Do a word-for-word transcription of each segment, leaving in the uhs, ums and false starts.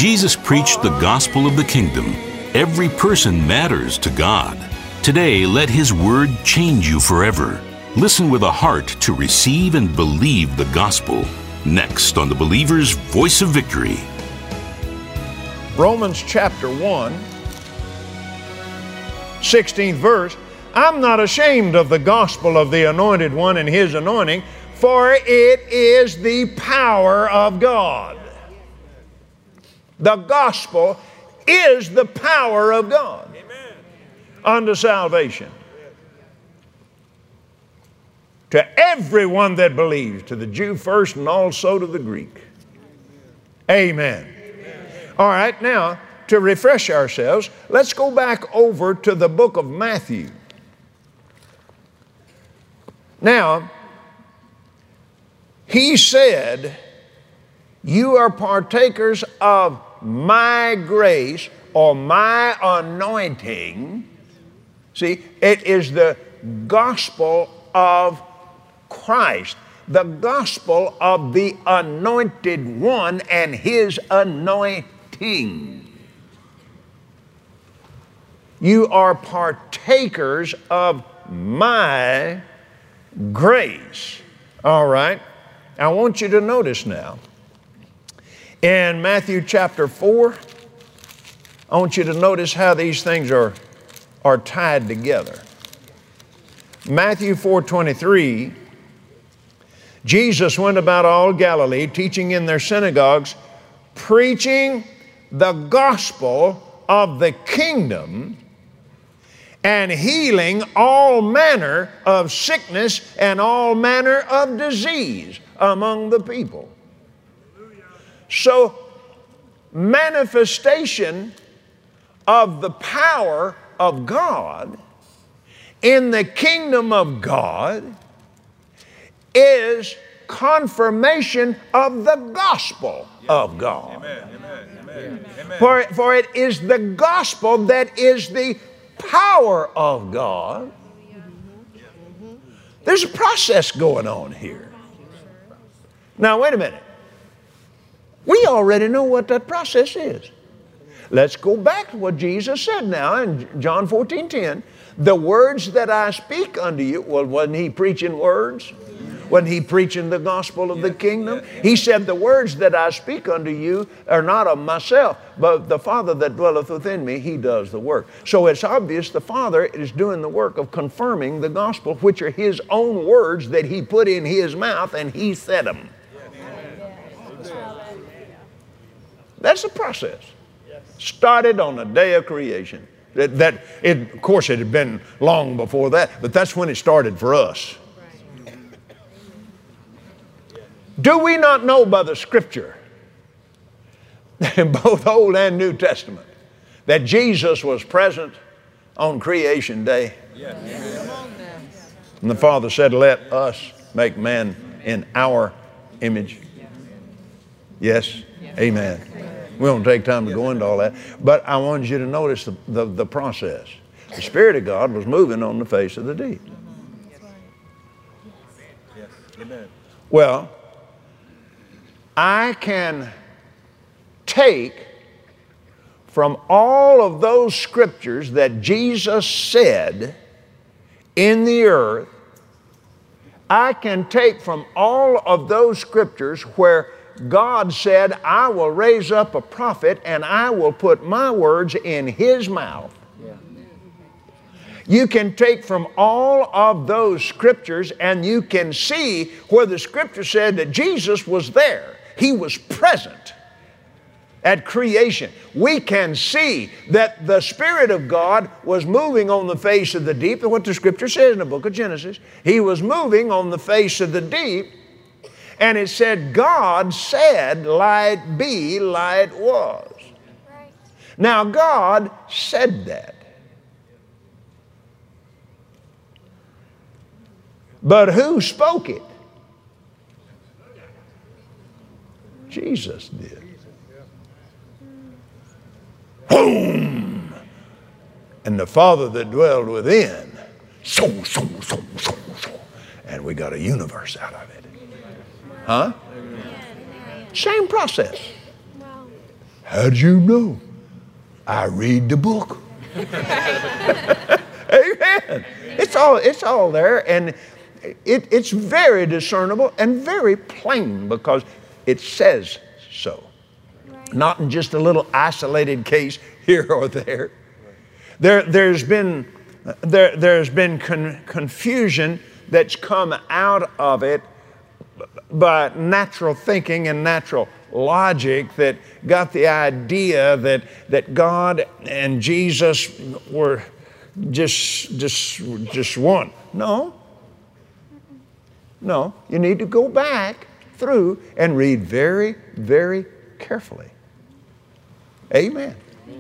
Jesus preached the gospel of the kingdom. Every person matters to God. Today, let His word change you forever. Listen with a heart to receive and believe the gospel. Next on The Believer's Voice of Victory. Romans chapter one, sixteenth verse. I'm not ashamed of the gospel of the Anointed One and His anointing, for it is the power of God. The gospel is the power of God unto salvation. To everyone that believes, to the Jew first and also to the Greek. Amen. Amen. All right, now, to refresh ourselves, let's go back over to the book of Matthew. Now, He said, you are partakers of my grace or my anointing. See, it is the gospel of Christ, the gospel of the Anointed One and His anointing. You are partakers of my grace. All right. I want you to notice now, in Matthew chapter four, I want you to notice how these things are, are tied together. Matthew four twenty-three, Jesus went about all Galilee, teaching in their synagogues, preaching the gospel of the kingdom, and healing all manner of sickness and all manner of disease among the people. So, manifestation of the power of God in the kingdom of God is confirmation of the gospel of God. Amen. Amen. Amen. For, for it is the gospel that is the power of God. There's a process going on here. Now, wait a minute. We already know what that process is. Let's go back to what Jesus said now in John fourteen ten. The words that I speak unto you, well, wasn't He preaching words? Wasn't He preaching the gospel of the kingdom? He said, the words that I speak unto you are not of myself, but the Father that dwelleth within me, He does the work. So it's obvious the Father is doing the work of confirming the gospel, which are His own words that He put in His mouth and He said them. That's the process. Started on the day of creation. That, that it, of course, it had been long before that, but that's when it started for us. Do we not know by the Scripture, in both Old and New Testament, that Jesus was present on creation day? Yes. And the Father said, let us make man in our image. Yes? Amen. We won't take time to go into all that, but I wanted you to notice the, the, the process. The Spirit of God was moving on the face of the deep. Yes. Amen. Well, I can take from all of those scriptures that Jesus said in the earth, I can take from all of those scriptures where God said, I will raise up a prophet and I will put my words in his mouth. Yeah. You can take from all of those scriptures and you can see where the scripture said that Jesus was there. He was present at creation. We can see that the Spirit of God was moving on the face of the deep. That's what the scripture says in the book of Genesis. He was moving on the face of the deep. And it said, God said, light be, light was. Right. Now, God said that. But who spoke it? Jesus did. Boom! And the Father that dwelled within, so, so, so, so, so. And we got a universe out of it. Huh? Same process. How'd you know? I read the book. Amen. It's all, it's all there, and it, it's very discernible and very plain because it says so. Right. Not in just a little isolated case here or there. There there's been, there, there's been con- confusion that's come out of it by natural thinking and natural logic that got the idea that, that God and Jesus were just, just, just one. No. No. You need to go back through and read very, very carefully. Amen.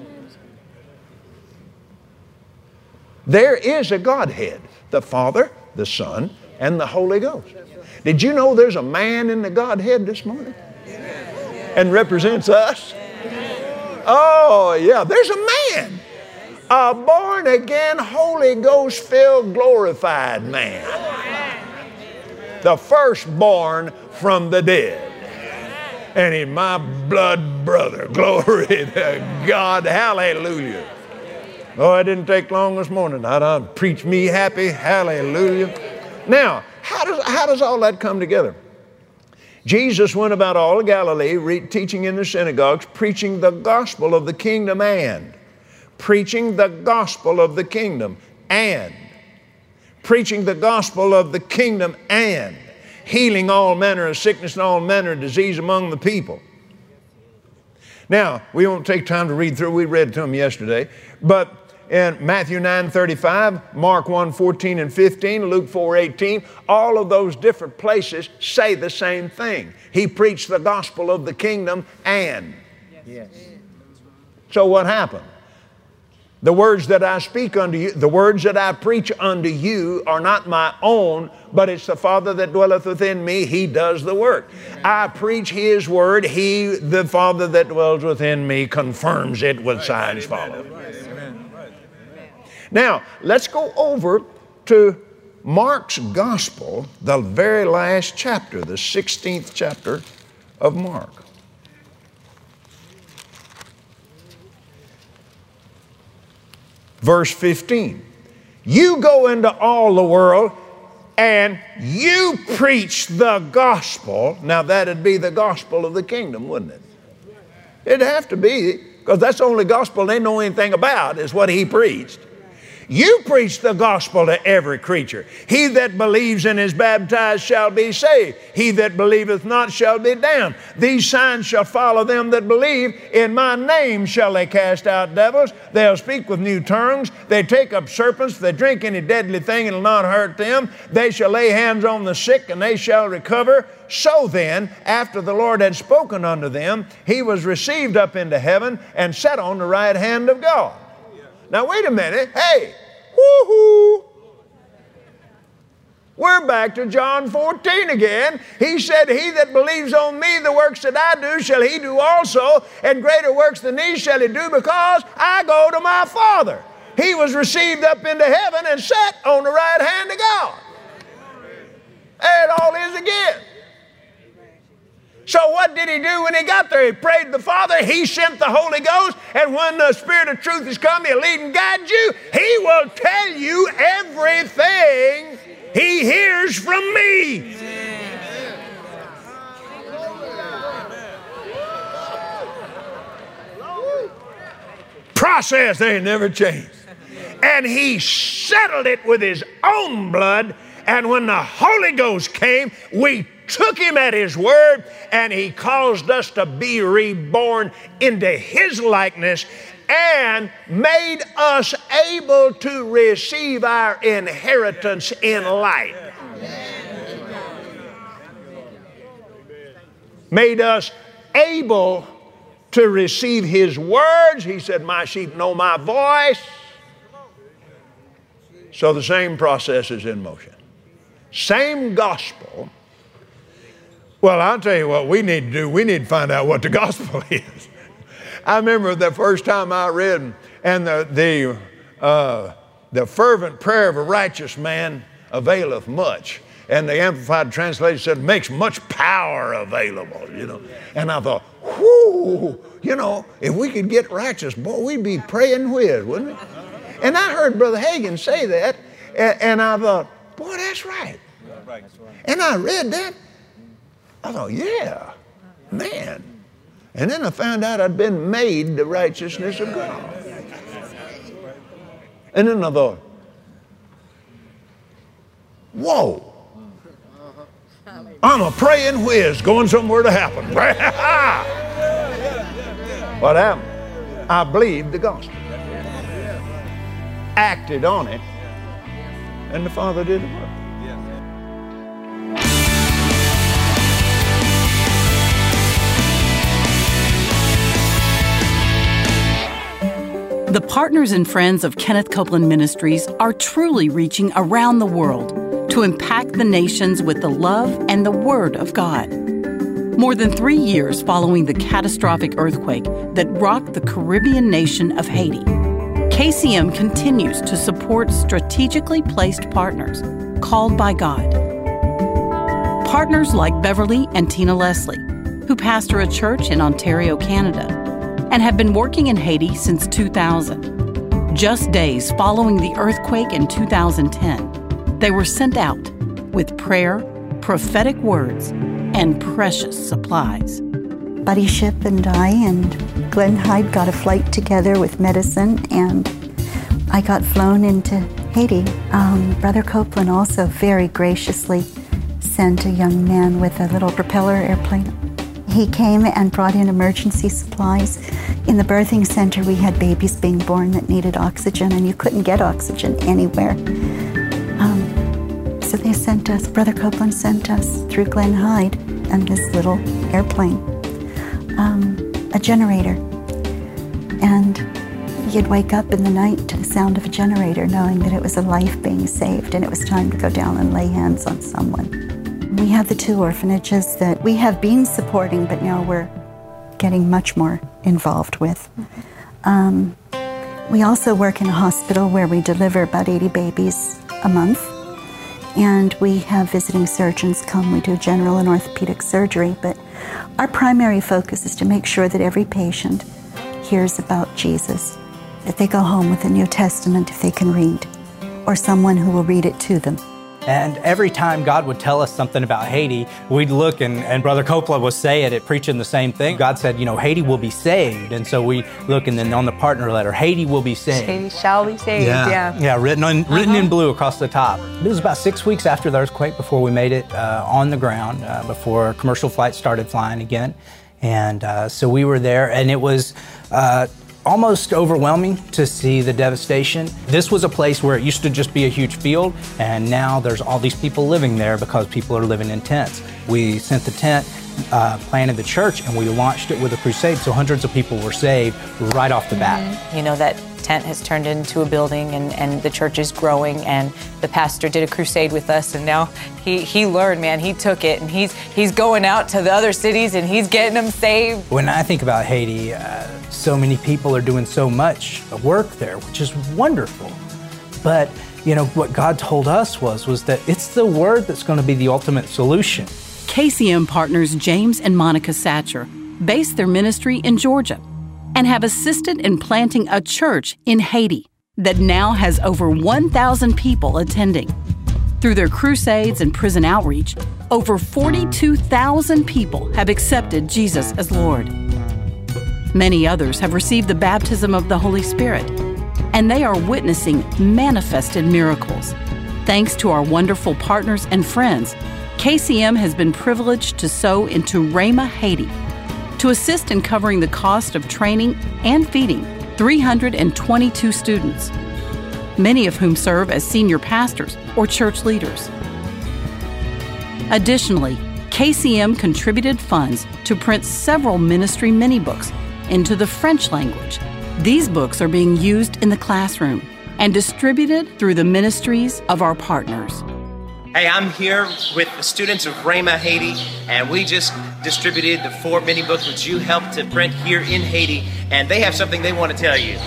There is a Godhead, the Father, the Son, and the Holy Ghost. Did you know there's a man in the Godhead this morning? And represents us? Oh, yeah, there's a man. A born-again, Holy Ghost-filled, glorified man. The firstborn from the dead. And he's my blood brother. Glory to God. Hallelujah. Oh, it didn't take long this morning. I done preach me happy. Hallelujah. Now, how does, how does all that come together? Jesus went about all of Galilee, re- teaching in the synagogues, preaching the gospel of the kingdom and, preaching the gospel of the kingdom and, preaching the gospel of the kingdom and, healing all manner of sickness and all manner of disease among the people. Now, we won't take time to read through. We read to them yesterday. But in Matthew nine thirty-five, Mark one fourteen and fifteen, Luke four eighteen, all of those different places say the same thing. He preached the gospel of the kingdom and. Yes. So what happened? The words that I speak unto you, the words that I preach unto you are not my own, but it's the Father that dwelleth within me. He does the work. I preach His word. He, the Father that dwells within me, confirms it with signs following. Now, let's go over to Mark's gospel, the very last chapter, the sixteenth chapter of Mark. Verse fifteen, you go into all the world and you preach the gospel. Now that'd be the gospel of the kingdom, wouldn't it? It'd have to be, because that's the only gospel they know anything about is what He preached. You preach the gospel to every creature. He that believes and is baptized shall be saved. He that believeth not shall be damned. These signs shall follow them that believe. In my name shall they cast out devils. They'll speak with new tongues. They take up serpents. If they drink any deadly thing, it will not hurt them. They shall lay hands on the sick, and they shall recover. So then, after the Lord had spoken unto them, He was received up into heaven and sat on the right hand of God. Now, wait a minute. Hey, woo-hoo. We're back to John fourteen again. He said, he that believes on me, the works that I do, shall he do also, and greater works than these shall he do, because I go to my Father. He was received up into heaven and sat on the right hand of God. There it all is again. So what did He do when He got there? He prayed to the Father. He sent the Holy Ghost. And when the Spirit of truth has come, He'll lead and guide you. He will tell you everything He hears from me. Process ain't never changed. And He settled it with His own blood. And when the Holy Ghost came, we took Him at His word, and He caused us to be reborn into His likeness and made us able to receive our inheritance in life. Made us able to receive His words. He said, my sheep know my voice. So the same process is in motion. Same gospel. Well, I'll tell you what we need to do. We need to find out what the gospel is. I remember the first time I read, and the, the, uh, the fervent prayer of a righteous man availeth much. and the Amplified Translation said, makes much power available, you know. And I thought, whoo, you know, if we could get righteous, boy, we'd be praying whiz, wouldn't we? And I heard Brother Hagin say that, and, and I thought, boy, that's right. And I read that. I thought, yeah, man. And then I found out I'd been made the righteousness of God. And then I thought, whoa. I'm a praying whiz going somewhere to happen. What happened? I believed the gospel, acted on it, and the Father did the work. The partners and friends of Kenneth Copeland Ministries are truly reaching around the world to impact the nations with the love and the Word of God. More than three years following the catastrophic earthquake that rocked the Caribbean nation of Haiti, K C M continues to support strategically placed partners called by God. Partners like Beverly and Tina Leslie, who pastor a church in Ontario, Canada, and have been working in Haiti since two thousand. Just days following the earthquake in two thousand ten, they were sent out with prayer, prophetic words, and precious supplies. Buddy Ship and I and Glenn Hyde got a flight together with medicine, and I got flown into Haiti. Um, Brother Copeland also very graciously sent a young man with a little propeller airplane. He came and brought in emergency supplies. In the birthing center, we had babies being born that needed oxygen, and you couldn't get oxygen anywhere. Um, so they sent us, Brother Copeland sent us through Glenn Hyde and this little airplane, um, a generator. And you'd wake up in the night to the sound of a generator, knowing that it was a life being saved, and it was time to go down and lay hands on someone. We have the two orphanages that we have been supporting, but now we're getting much more involved with. Um, we also work in a hospital where we deliver about eighty babies a month, and we have visiting surgeons come. We do general and orthopedic surgery, but our primary focus is to make sure that every patient hears about Jesus, that they go home with a New Testament if they can read, or someone who will read it to them. And every time God would tell us something about Haiti, we'd look, and, and Brother Copeland was saying it, preaching the same thing. God said, you know, Haiti will be saved. And so we look, and then on the partner letter, Haiti will be saved. Haiti shall be saved, yeah. Yeah, yeah written, on, written uh-huh. in blue across the top. It was about six weeks after the earthquake before we made it uh, on the ground, uh, before commercial flights started flying again. And uh, so we were there, and it was uh, almost overwhelming to see the devastation. This was a place where it used to just be a huge field, and now there's all these people living there because people are living in tents. We sent the tent, uh, planted the church, and we launched it with a crusade, so hundreds of people were saved right off the bat. Mm-hmm. You know, that tent has turned into a building, and, and the church is growing, and the pastor did a crusade with us, and now he, he learned, man, he took it, and he's he's going out to the other cities, and he's getting them saved. When I think about Haiti, uh, so many people are doing so much work there, which is wonderful. But, you know, what God told us was, was that it's the Word that's going to be the ultimate solution. K C M partners James and Monica Satcher base their ministry in Georgia and have assisted in planting a church in Haiti that now has over one thousand people attending. Through their crusades and prison outreach, over forty-two thousand people have accepted Jesus as Lord. Many others have received the baptism of the Holy Spirit, and they are witnessing manifested miracles. Thanks to our wonderful partners and friends, K C M has been privileged to sow into Rhema Haiti to assist in covering the cost of training and feeding three hundred twenty-two students, many of whom serve as senior pastors or church leaders. Additionally, K C M contributed funds to print several ministry mini-books into the French language. These books are being used in the classroom and distributed through the ministries of our partners. Hey, I'm here with the students of Rhema Haiti, and we just distributed the four mini books which you helped to print here in Haiti, and they have something they want to tell you.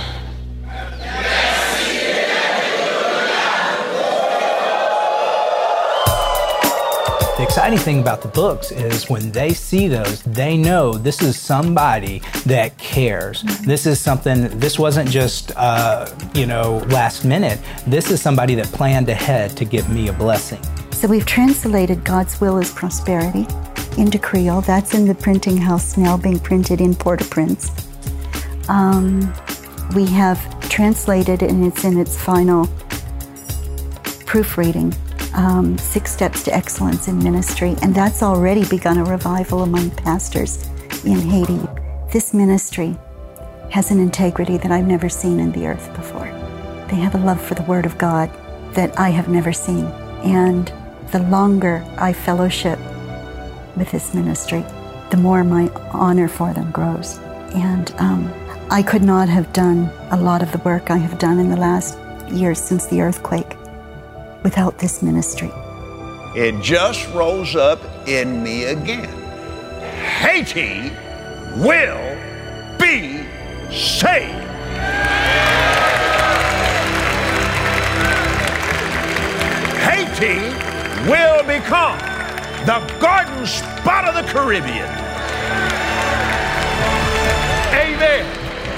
The exciting thing about the books is when they see those, they know this is somebody that cares. This is something, this wasn't just, uh, you know, last minute. This is somebody that planned ahead to give me a blessing. So we've translated God's Will is Prosperity into Creole. That's in the printing house now, being printed in Port-au-Prince. Um, we have translated, and it's in its final proofreading, um, Six Steps to Excellence in Ministry, and that's already begun a revival among pastors in Haiti. This ministry has an integrity that I've never seen in the earth before. They have a love for the Word of God that I have never seen, and the longer I fellowship with this ministry, the more my honor for them grows. And um, I could not have done a lot of the work I have done in the last years since the earthquake without this ministry. It just rose up in me again. Haiti will be saved. Haiti will become the garden spot of the Caribbean. Amen.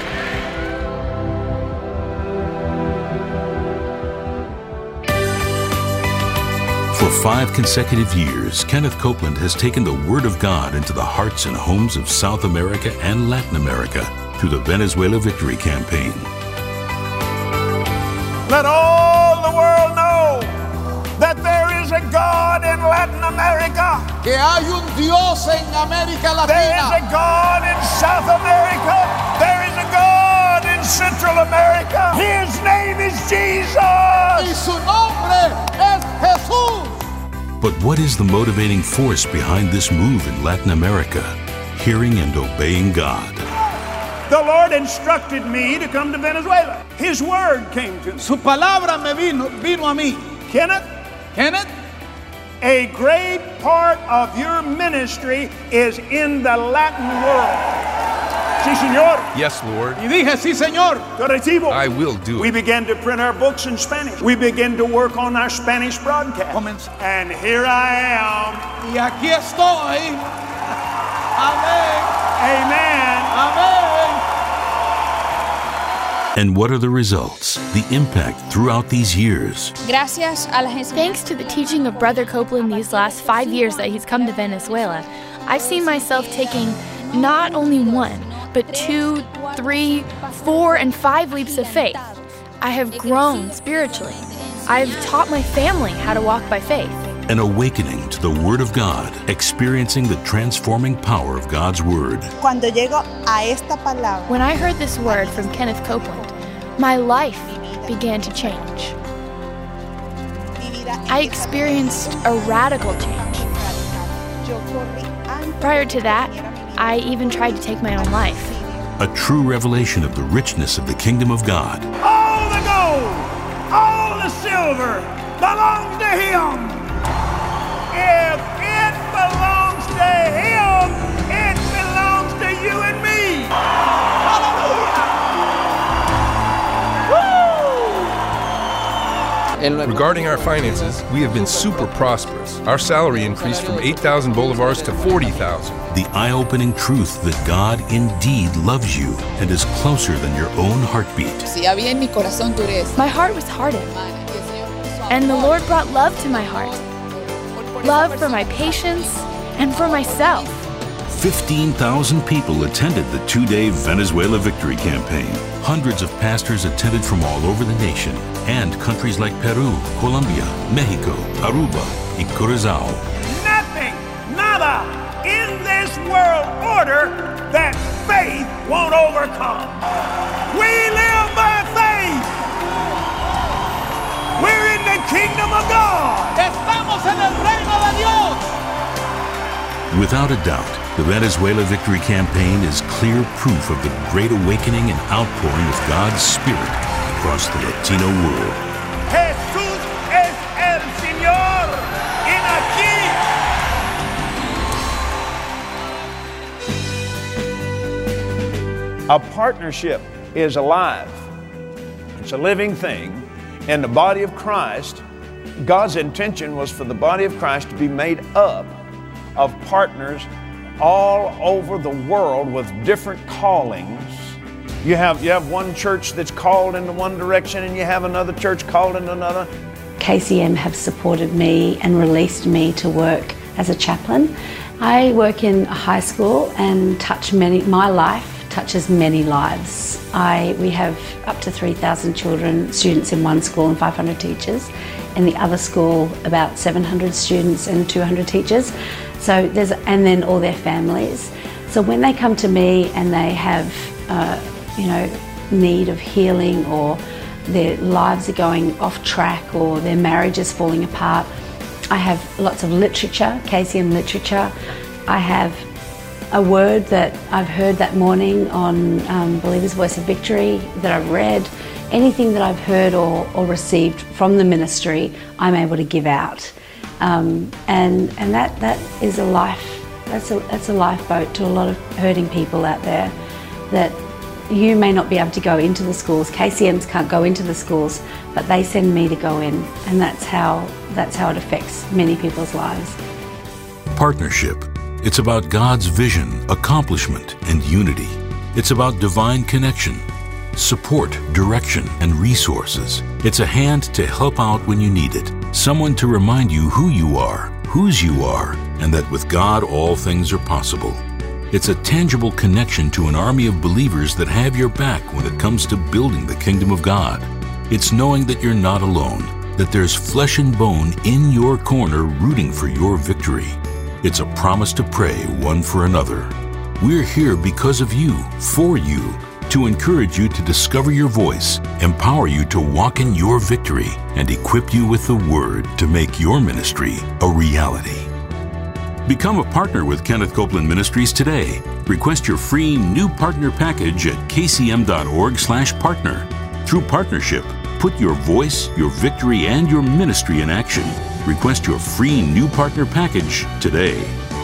For five consecutive years, Kenneth Copeland has taken the Word of God into the hearts and homes of South America and Latin America through the Venezuela Victory Campaign. Let all the world know that there is a God in Latin America. Que hay un Dios en América Latina. There is a God in South America. There is a God in Central America. His name is Jesus. Y su nombre es Jesús. But what is the motivating force behind this move in Latin America? Hearing and obeying God. The Lord instructed me to come to Venezuela. His word came to me. Su palabra me vino, vino a mí. Kenneth, Kenneth, a great part of your ministry is in the Latin world. Sí, señor. Yes, Lord. y dije, sí, Señor. Te recibo. I will do We it. began to print our books in Spanish. We began to work on our Spanish broadcast. Comenz- And here I am. Y aquí estoy. Amén. Amen. Amén. And what are the results? The impact throughout these years. Gracias a la Thanks to the teaching of Brother Copeland these last five years that he's come to Venezuela, I've seen myself taking not only one, but two, three, four, and five leaps of faith. I have grown spiritually. I've taught my family how to walk by faith. An awakening to the Word of God, experiencing the transforming power of God's Word. Cuando llego a esta palabra, When I heard this word from Kenneth Copeland, my life began to change. I experienced a radical change. Prior to that, I even tried to take my own life. A true revelation of the richness of the kingdom of God. All the gold, all the silver belongs to Him. If it belongs to Him, it belongs to you and me. Hallelujah. Regarding our finances, we have been super prosperous. Our salary increased from eight thousand bolivars to forty thousand. The eye-opening truth that God indeed loves you and is closer than your own heartbeat. My heart was hardened, and the Lord brought love to my heart. Love for my patience and for myself. fifteen thousand people attended the two-day Venezuela Victory Campaign. Hundreds of pastors attended from all over the nation and countries like Peru, Colombia, Mexico, Aruba, and Curaçao. Nothing, nada in this world order that faith won't overcome. We live by faith. We're in the kingdom of God. Estamos en el reino de Dios. Without a doubt, the Venezuela Victory Campaign is clear proof of the great awakening and outpouring of God's Spirit across the Latino world. Jesús es el Señor. En aquí. A partnership is alive. It's a living thing in the body of Christ God's intention was for the body of Christ to be made up of partners all over the world with different callings. You have, you have one church that's called into one direction and you have another church called into another. K C M have supported me and released me to work as a chaplain. I work in a high school and touch many, my life touches many lives. I, we have up to three thousand children, students in one school and five hundred teachers. In the other school, about seven hundred students and two hundred teachers. So there's, and then all their families. So when they come to me and they have, uh, you know, need of healing, or their lives are going off track, or their marriage is falling apart, I have lots of literature, K C M literature. I have a word that I've heard that morning on um, Believer's Voice of Victory that I've read. Anything that I've heard or, or received from the ministry, I'm able to give out. Um, and and that, that is a life, that's a, that's a lifeboat to a lot of hurting people out there, that you may not be able to go into the schools. K C Ms can't go into the schools, but they send me to go in, and that's how, that's how it affects many people's lives. Partnership. It's about God's vision, accomplishment, and unity. It's about divine connection, support, direction, and resources. It's a hand to help out when you need it. Someone to remind you who you are, whose you are, and that with God all things are possible. It's a tangible connection to an army of believers that have your back when it comes to building the kingdom of God. It's knowing that you're not alone, that there's flesh and bone in your corner rooting for your victory. It's a promise to pray one for another. We're here because of you, for you, to encourage you to discover your voice, empower you to walk in your victory, and equip you with the Word to make your ministry a reality. Become a partner with Kenneth Copeland Ministries today. Request your free new partner package at k c m dot org slash partner. Through partnership, put your voice, your victory, and your ministry in action. Request your free new partner package today.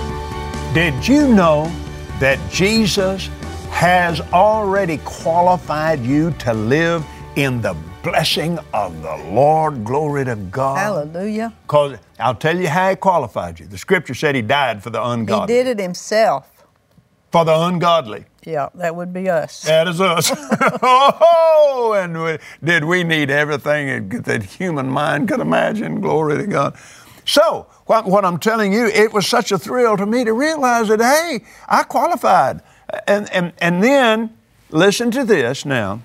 Did you know that Jesus has already qualified you to live in the blessing of the Lord? Glory to God. Hallelujah. Because I'll tell you how He qualified you. The Scripture said He died for the ungodly. He did it Himself. For the ungodly. Yeah, that would be us. That is us. Oh, and we, did we need everything that human mind could imagine? Glory to God. So, what, what I'm telling you, it was such a thrill to me to realize that, hey, I qualified. And, and, and then, listen to this now.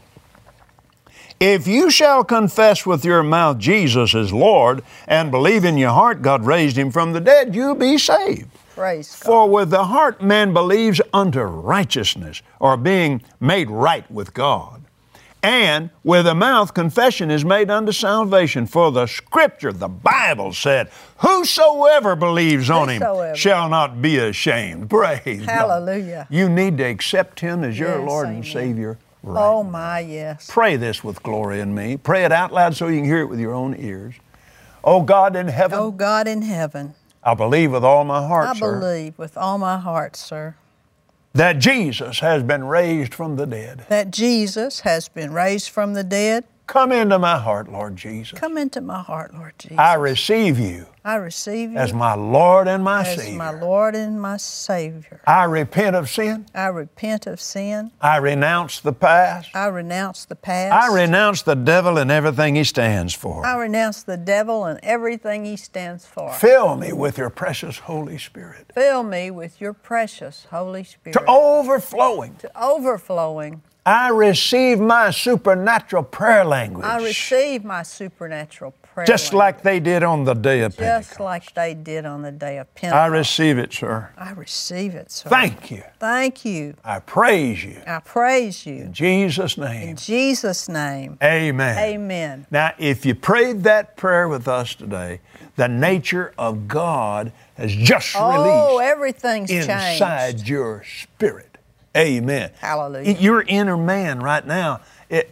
If you shall confess with your mouth Jesus is Lord and believe in your heart God raised Him from the dead, you'll be saved. Praise God. For with the heart man believes unto righteousness, or being made right with God. And with the mouth confession is made unto salvation. For the Scripture, the Bible said, whosoever believes on Whosoever. Him shall not be ashamed. Praise Hallelujah. God. You need to accept Him as your Yes, Lord amen. and Savior. Right. Oh my, yes. Pray this with Gloria and me. Pray it out loud so you can hear it with your own ears. Oh God in heaven. Oh God in heaven. I believe with all my heart, I sir, believe with all my heart, sir, that Jesus has been raised from the dead. that Jesus has been raised from the dead. Come into my heart, Lord Jesus. Come into my heart, Lord Jesus. I receive you I receive you as my Lord and my as Savior. my Lord and my Savior. I repent of sin. I repent of sin. I renounce the past. I renounce the past. I renounce the devil and everything he stands for. I renounce the devil and everything he stands for. Fill me with your precious Holy Spirit. Fill me with your precious Holy Spirit. To overflowing. To overflowing. I receive my supernatural prayer language. I receive my supernatural prayer Just language. like they did on the day of Pentecost. Just like they did on the day of Pentecost. I receive it, sir. I receive it, sir. Thank you. Thank you. I praise you. I praise you. In Jesus' name. In Jesus' name. Amen. Amen. Now, if you prayed that prayer with us today, the nature of God has just Oh, released everything's inside changed. your spirit. Amen. Hallelujah. Your inner man right now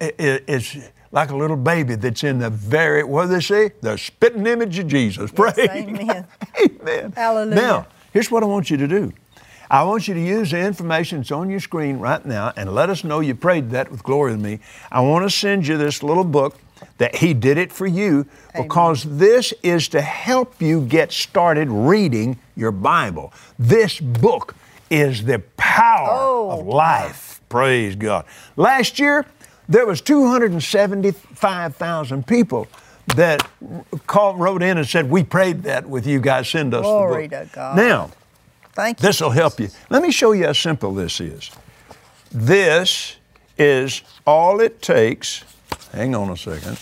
is like a little baby that's in the very, what do they say? The spitting image of Jesus. Praise Yes, amen. Amen. Hallelujah. Now, here's what I want you to do. I want you to use the information that's on your screen right now and let us know you prayed that with Gloria and me. I want to send you this little book. that He did it for you, because this is to help you get started reading your Bible. This book is the power Oh. of life. Praise God. Last year, there was two hundred seventy-five thousand people that called, wrote in and said, we prayed that with you guys. Send us Glory the book. to God. Now, Thank you. this will help you. Let me show you how simple this is. This is all it takes. Hang on a second.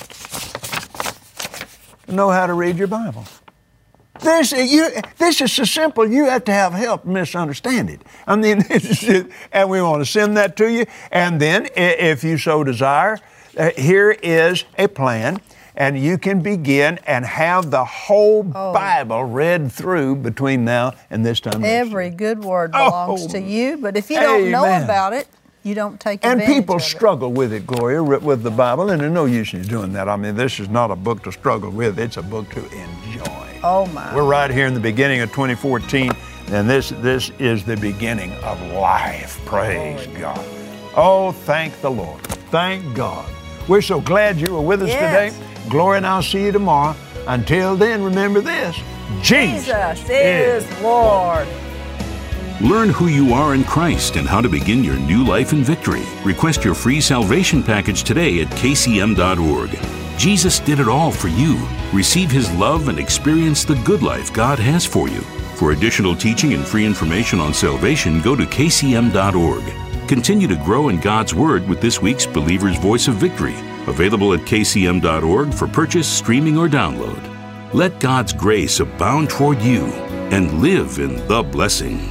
To know how to read your Bible. This, you, this is so simple, you have to have help misunderstand it. I mean, and we want to send that to you. And then, if you so desire, uh, here is a plan, and you can begin and have the whole Oh. Bible read through between now and this time next year. Every good word belongs Oh, to you, but if you don't know amen. about it, you don't take And advantage people of it. struggle with it, Gloria, ri- with the Bible, and there's no use in you doing that. I mean, this is not a book to struggle with, it's a book to enjoy. Oh, my. We're right here in the beginning of twenty fourteen, and this this is the beginning of life. Praise God. Oh, thank the Lord. Thank God. We're so glad you were with us Yes. today. Gloria and I'll see you tomorrow. Until then, remember this. Jesus, Jesus is Lord. Learn who you are in Christ and how to begin your new life in victory. Request your free salvation package today at k c m dot org. Jesus did it all for you. Receive His love and experience the good life God has for you. For additional teaching and free information on salvation, go to k c m dot org. Continue to grow in God's Word with this week's Believer's Voice of Victory, available at k c m dot org for purchase, streaming, or download. Let God's grace abound toward you and live in the blessing.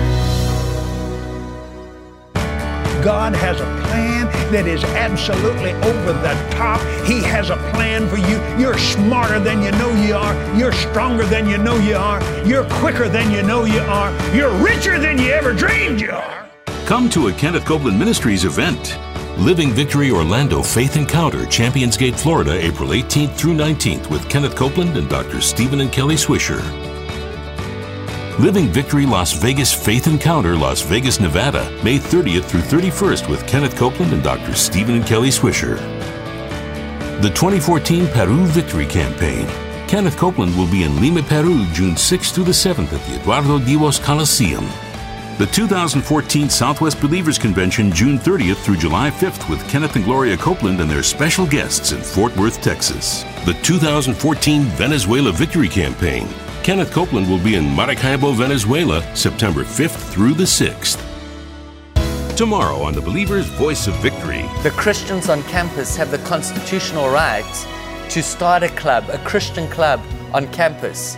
God has a plan that is absolutely over the top. He has a plan for you. You're smarter than you know you are. You're stronger than you know you are. You're quicker than you know you are. You're richer than you ever dreamed you are. Come to a Kenneth Copeland Ministries event. Living Victory Orlando Faith Encounter, Champions Gate, Florida, April eighteenth through nineteenth with Kenneth Copeland and Doctor Stephen and Kelly Swisher. Living Victory Las Vegas Faith Encounter, Las Vegas, Nevada, May thirtieth through thirty-first with Kenneth Copeland and Doctor Stephen and Kelly Swisher. The twenty fourteen Peru Victory Campaign. Kenneth Copeland will be in Lima, Peru, June sixth through the seventh at the Eduardo Divos Coliseum. The two thousand fourteen Southwest Believers Convention, June thirtieth through July fifth with Kenneth and Gloria Copeland and their special guests in Fort Worth, Texas. The two thousand fourteen Venezuela Victory Campaign. Kenneth Copeland will be in Maracaibo, Venezuela, September fifth through the sixth. Tomorrow on the Believer's Voice of Victory. The Christians on campus have the constitutional right to start a club, a Christian club on campus.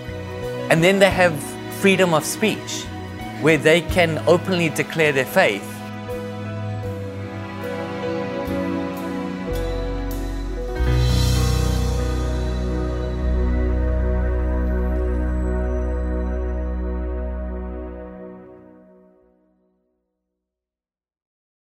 And then they have freedom of speech, where they can openly declare their faith